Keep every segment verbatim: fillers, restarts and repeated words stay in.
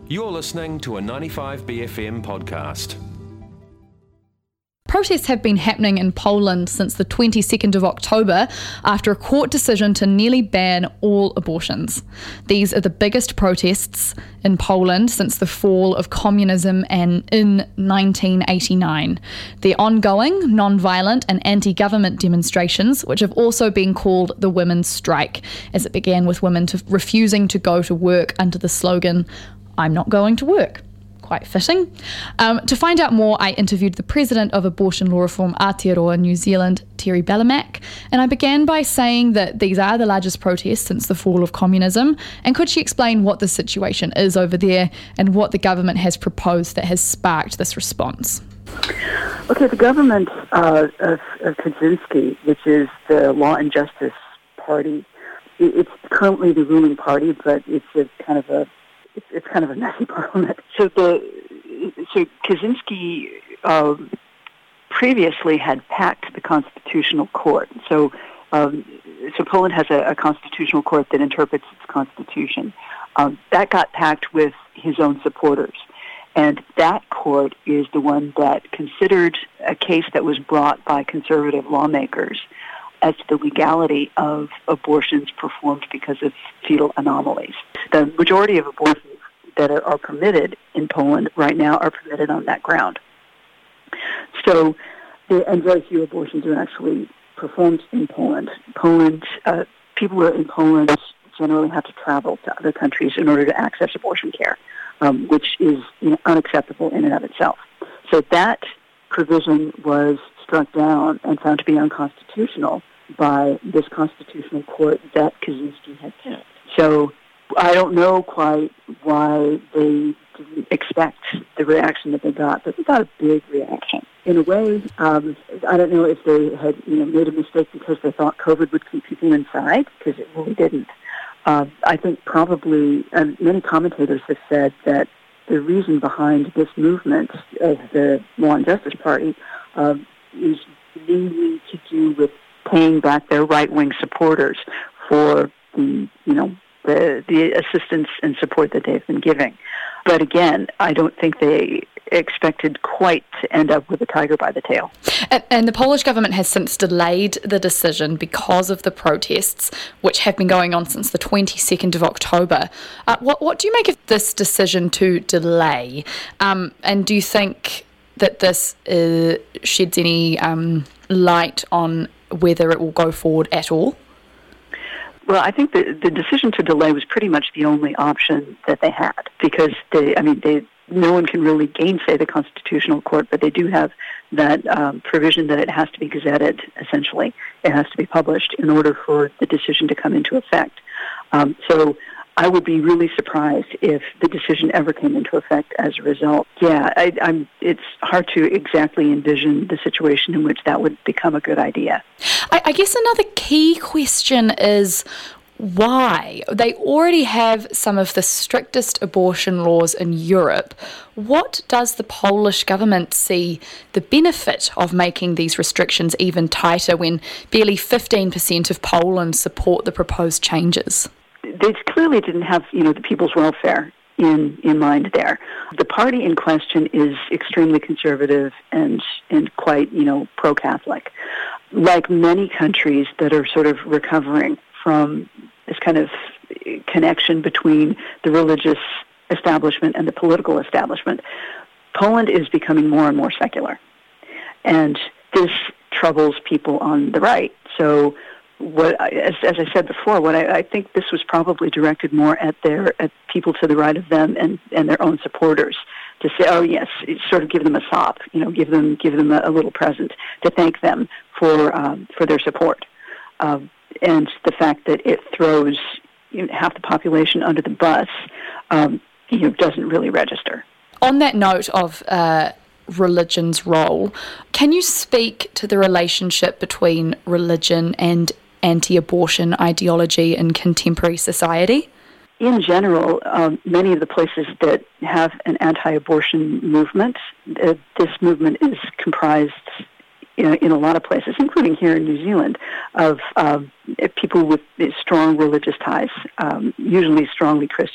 You're listening to a ninety-five B F M podcast. Protests have been happening in Poland since the twenty-second of October after a court decision to nearly ban all abortions. These are the biggest protests in Poland since the fall of communism and in nineteen eighty-nine. They're ongoing, non-violent and anti-government demonstrations, which have also been called the Women's Strike, as it began with women to refusing to go to work under the slogan, "I'm not going to work." Quite fitting. Um, to find out more, I interviewed the president of abortion law reform Aotearoa New Zealand, Terry Bellamack, and I began by saying that these are the largest protests since the fall of communism, and could she explain what the situation is over there and what the government has proposed that has sparked this response? Okay, the government uh, of, of Kaczynski, which is the Law and Justice Party, it, it's currently the ruling party, but it's a kind of a It's, it's kind of a messy parliament. So the so Kaczynski uh, previously had packed the Constitutional Court. So um, so Poland has a, a Constitutional Court that interprets its constitution. Um, that got packed with his own supporters, and that court is the one that considered a case that was brought by conservative lawmakers as to the legality of abortions performed because of fetal anomalies. The majority of abortions that are, are permitted in Poland right now are permitted on that ground. So, the, and very few abortions are actually performed in Poland. Poland, uh, people who are in Poland generally have to travel to other countries in order to access abortion care, um, which is you know, unacceptable in and of itself. So that provision was struck down and found to be unconstitutional by this constitutional court that Kaczynski had picked. So I don't know quite why they didn't expect the reaction that they got, but they got a big reaction. In a way, um, I don't know if they had you know made a mistake because they thought COVID would keep people inside, because it really didn't. Uh, I think probably, and many commentators have said that the reason behind this movement of the Law and Justice Party uh, is mainly to do with paying back their right-wing supporters for the, you know, the the assistance and support that they've been giving. But again, I don't think they expected quite to end up with a tiger by the tail. And, and the Polish government has since delayed the decision because of the protests, which have been going on since the twenty-second of October. Uh, what, what do you make of this decision to delay? Um, and do you think that this uh, sheds any um, light on whether it will go forward at all? Well, I think the the decision to delay was pretty much the only option that they had, because they, I mean, they, no one can really gainsay the Constitutional Court, but they do have that um, provision that it has to be gazetted, essentially. It has to be published in order for the decision to come into effect. Um, so I would be really surprised if the decision ever came into effect as a result. Yeah, I, I'm, it's hard to exactly envision the situation in which that would become a good idea. I, I guess another key question is why? They already have some of the strictest abortion laws in Europe. What does the Polish government see the benefit of making these restrictions even tighter when barely fifteen percent of Poland support the proposed changes? They clearly didn't have, you know, the people's welfare in, in mind there. The party in question is extremely conservative and and quite, you know, pro-Catholic. Like many countries that are sort of recovering from this kind of connection between the religious establishment and the political establishment, Poland is becoming more and more secular. And this troubles people on the right. So What, as, as I said before, what I, I think this was probably directed more at their at people to the right of them and, and their own supporters, to say, oh yes, sort of give them a sop, you know, give them give them a, a little present to thank them for um, for their support, um, and the fact that it throws you know, half the population under the bus, um, you know, doesn't really register. On that note of Uh religion's role, can you speak to the relationship between religion and anti-abortion ideology in contemporary society? In general, um, many of the places that have an anti-abortion movement, uh, this movement is comprised you know, in a lot of places, including here in New Zealand, of um, people with strong religious ties, um, usually strongly Christian,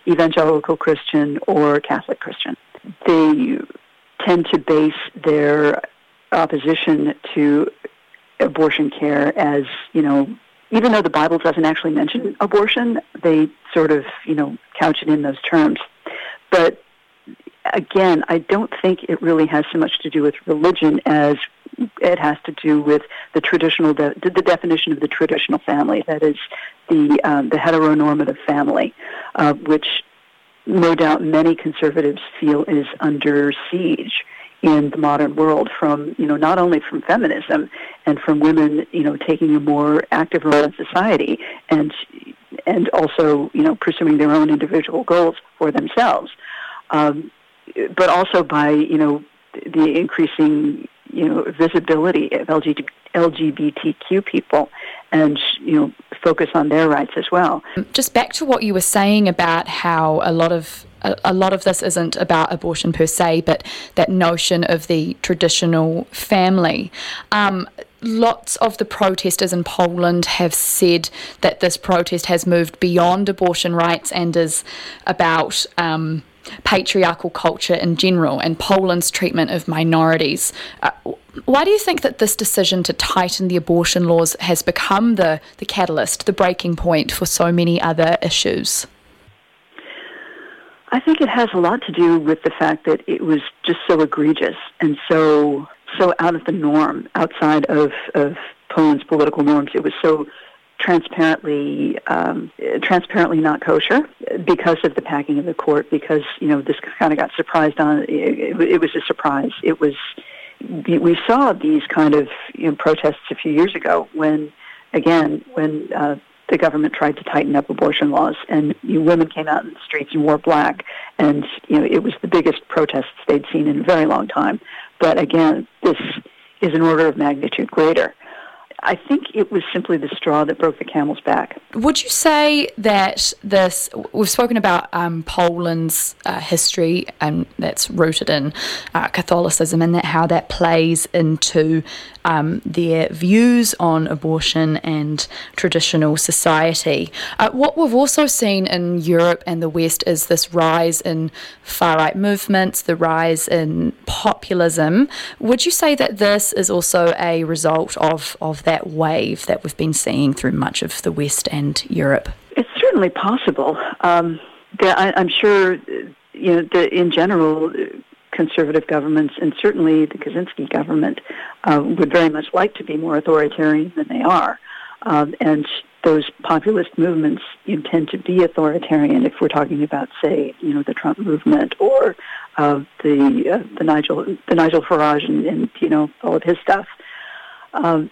evangelical Christian or Catholic Christian. They tend to base their opposition to abortion care as, you know, even though the Bible doesn't actually mention abortion, they sort of, you know, couch it in those terms. But again, I don't think it really has so much to do with religion as it has to do with the traditional, de- the definition of the traditional family, that is the um, the heteronormative family, uh, which no doubt many conservatives feel is under siege in the modern world from, you know, not only from feminism and from women, you know, taking a more active role in society and and also, you know, pursuing their own individual goals for themselves, um, but also by, you know, the increasing, you know, visibility of L G B T Q people and, you know, focus on their rights as well. Just back to what you were saying about how a lot of a, a lot of this isn't about abortion per se, but that notion of the traditional family. Um, lots of the protesters in Poland have said that this protest has moved beyond abortion rights and is about um, patriarchal culture in general and Poland's treatment of minorities. Uh, why do you think that this decision to tighten the abortion laws has become the, the catalyst, the breaking point for so many other issues? I think it has a lot to do with the fact that it was just so egregious and so so out of the norm, outside of, of Poland's political norms. It was so transparently um, transparently not kosher because of the packing of the court, because, you know, this kind of got surprised on. It, it, it was a surprise. It was, we saw these kind of, you know, protests a few years ago when, again, when uh, the government tried to tighten up abortion laws, and, you know, women came out in the streets and wore black, and, you know, it was the biggest protests they'd seen in a very long time. But again, this is an order of magnitude greater. I think it was simply the straw that broke the camel's back. Would you say that this, we've spoken about um, Poland's uh, history, and that's rooted in uh, Catholicism, and that how that plays into um, their views on abortion and traditional society. Uh, what we've also seen in Europe and the West is this rise in far-right movements, the rise in populism. Would you say that this is also a result of, of that wave that we've been seeing through much of the West and Europe? It's certainly possible. Um, there, I, I'm sure, you know, the, in general, conservative governments, and certainly the Kaczynski government, uh, would very much like to be more authoritarian than they are. Um, and those populist movements, you know, tend to be authoritarian if we're talking about, say, you know, the Trump movement or uh, the uh, the Nigel the Nigel Farage and, and you know, all of his stuff. Um,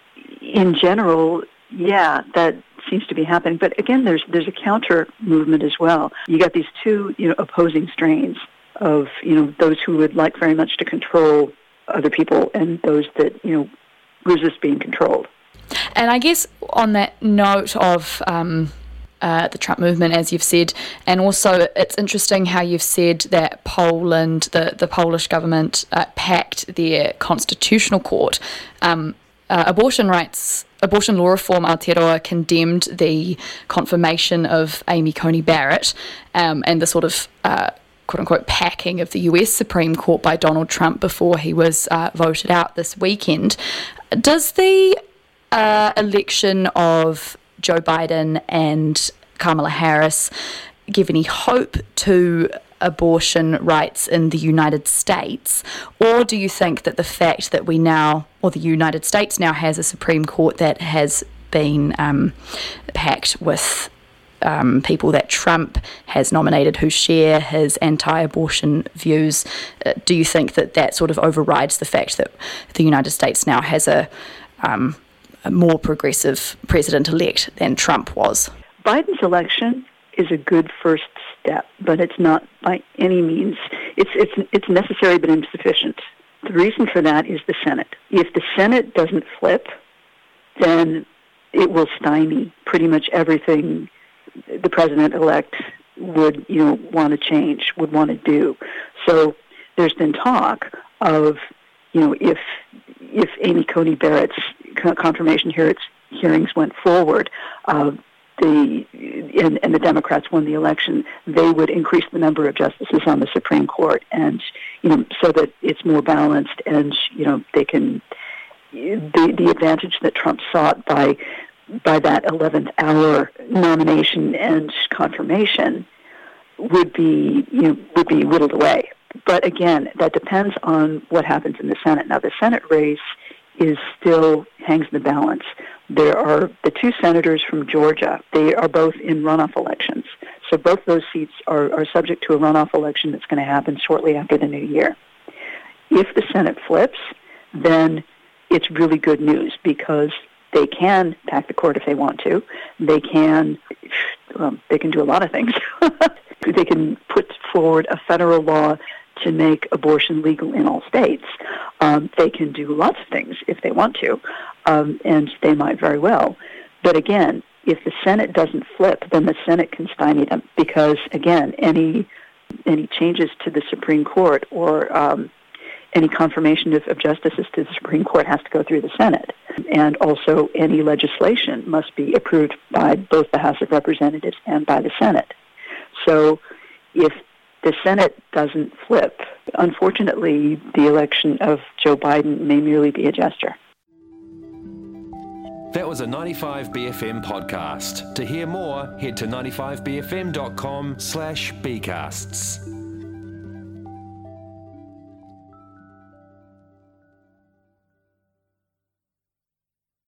in general, yeah, that seems to be happening. But again, there's there's a counter movement as well. You got these two, you know, opposing strains of, you know, those who would like very much to control other people and those that, you know, resist being controlled. And I guess on that note of um, uh, the Trump movement, as you've said, and also it's interesting how you've said that Poland, the, the Polish government, uh, packed their constitutional court. Um, uh, abortion rights, abortion law reform, Aotearoa condemned the confirmation of Amy Coney Barrett um, and the sort of uh, quote-unquote packing of the U S Supreme Court by Donald Trump before he was uh, voted out this weekend. Does the uh, election of Joe Biden and Kamala Harris give any hope to abortion rights in the United States? Or do you think that the fact that we now, or the United States now has a Supreme Court that has been um, packed with Um, people that Trump has nominated who share his anti-abortion views, uh, do you think that that sort of overrides the fact that the United States now has a, um, a more progressive president-elect than Trump was? Biden's election is a good first step, but it's not by any means, it's, it's, it's necessary but insufficient. The reason for that is the Senate. If the Senate doesn't flip, then it will stymie pretty much everything the president-elect would, you know, want to change, would want to do. So there's been talk of, you know, if if Amy Coney Barrett's confirmation hearings went forward, uh, the and, and the Democrats won the election, they would increase the number of justices on the Supreme Court, and you know, so that it's more balanced, and you know, they can the the advantage that Trump sought by by that eleventh hour nomination and confirmation would be you know, would be whittled away. But again, that depends on what happens in the Senate. Now, the Senate race is still hangs in the balance. There are the two senators from Georgia. They are both in runoff elections. So both those seats are, are subject to a runoff election that's going to happen shortly after the new year. If the Senate flips, then it's really good news because they can pack the court if they want to. They can, well, they can do a lot of things. They can put forward a federal law to make abortion legal in all states. Um, they can do lots of things if they want to, um, and they might very well. But again, if the Senate doesn't flip, then the Senate can stymie them because, again, any any changes to the Supreme Court or um, any confirmation of, of justices to the Supreme Court has to go through the Senate. And also any legislation must be approved by both the House of Representatives and by the Senate. So if the Senate doesn't flip, unfortunately, the election of Joe Biden may merely be a gesture. That was a ninety-five B F M podcast. To hear more, head to ninety-five B F M dot com slash B casts.